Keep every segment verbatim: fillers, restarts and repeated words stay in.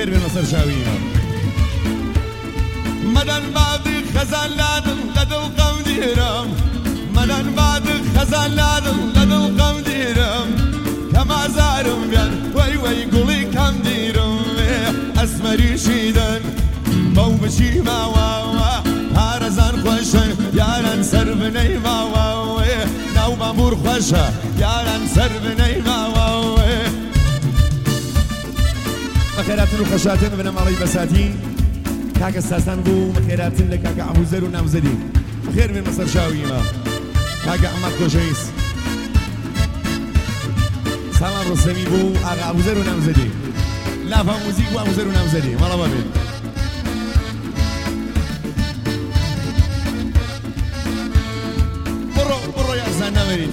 بخير بين مصر شاوينا مدن بعد خزان لادن لد القوم ديرم مدن بعد خزان لادن لد القوم ديرم كما زارم بيان وي وي قولي كم ديرم اسمري شيدن بو بشي ما واوا هارزان خوشن يارن سر بني ما واوا ناو بامور خوشه يارن سر بني ما واوا مخيراتن وخشاتن بنا مالي بساتين كاكا ساسان بو مخيراتن لكاكا عبوزر ونامزدي خير من مصر شاوينا كاكا عماد كوشيس سامان رسمي بو اغا عبوزر ونامزدي لافا موزيك و عبوزر ونامزدي مالا بابين برو برو يا زانا مريد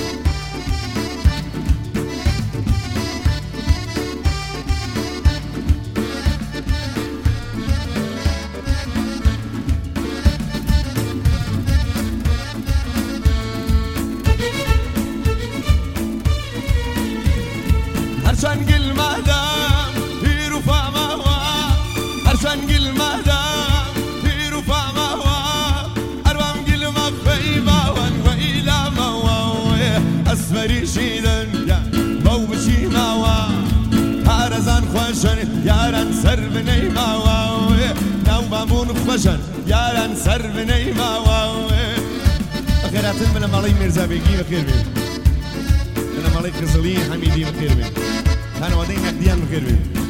هرشان قل مهدام في رفع مهوا هرشان قل مهدام في رفع مهوا أربام قل مخفي باوان وإلى مهوا أسفري شيدن يا بو بشي مهوا هارزان خوشن يارن سر بني مهوا ناو بامون خوشن يارن سر بني مهوا بخيراتن من مالي مرزا بيجي بخير بي من مالي خزلي حميدي بخير بي كانوا ودين نقديان بخير بي